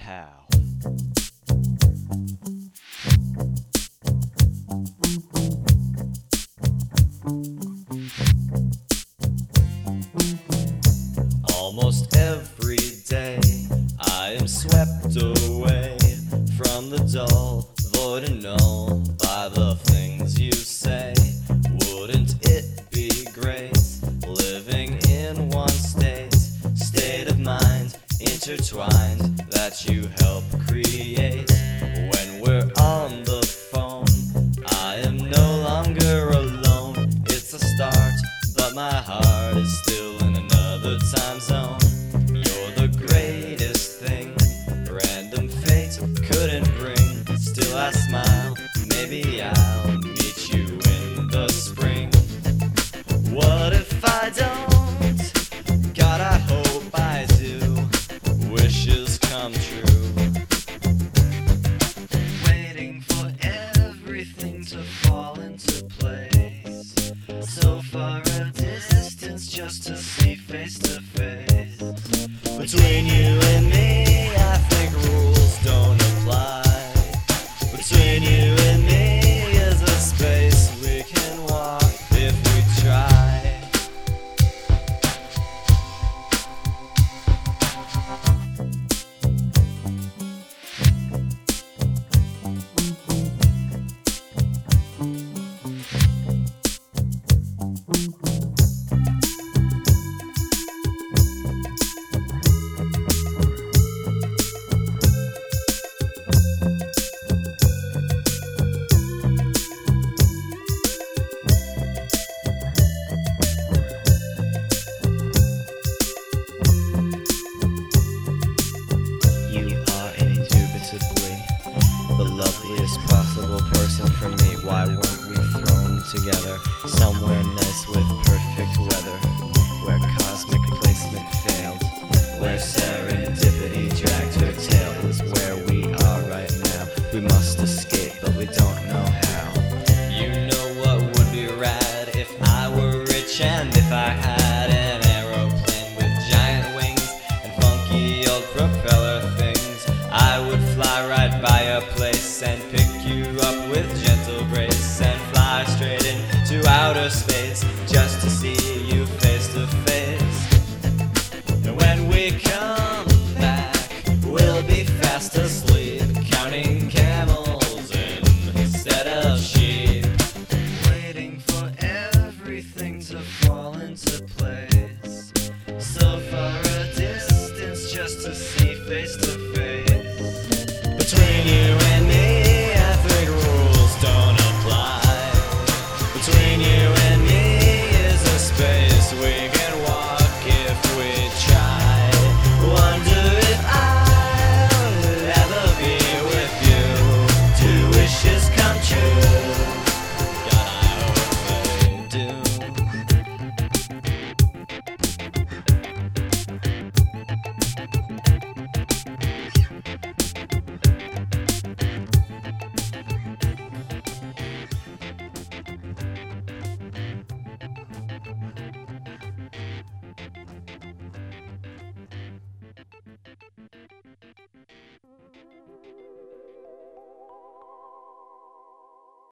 how. Almost every day I am swept away from the dull, void and null by the things you say. Wouldn't it be great living in one state of mind intertwined that you help create? When we're on the phone, I am no longer alone. It's a start, but my heart is still in another time zone. You're the greatest thing random fate couldn't bring. Still I smile, maybe I'll meet you in the spring. What if I don't? God, I hope I do. Wishes come true. Waiting for everything to fall into place. So far a distance just to see face to face. Between you and me, I think rules don't apply. Between you and me is a space we can walk if we try. The loveliest possible person for me. Why weren't we thrown together somewhere nice with perfect weather, where cosmic placement failed, where serendipity dragged her tail? Is where we are right now. We must escape, but we don't know how. You know what would be rad if I were rich and if I had an aeroplane with giant wings and funky old propeller things. I would fly right by your place and pick you up with gentle grace and fly straight into outer space just to see you face to face. And when we come back, we'll be fast asleep.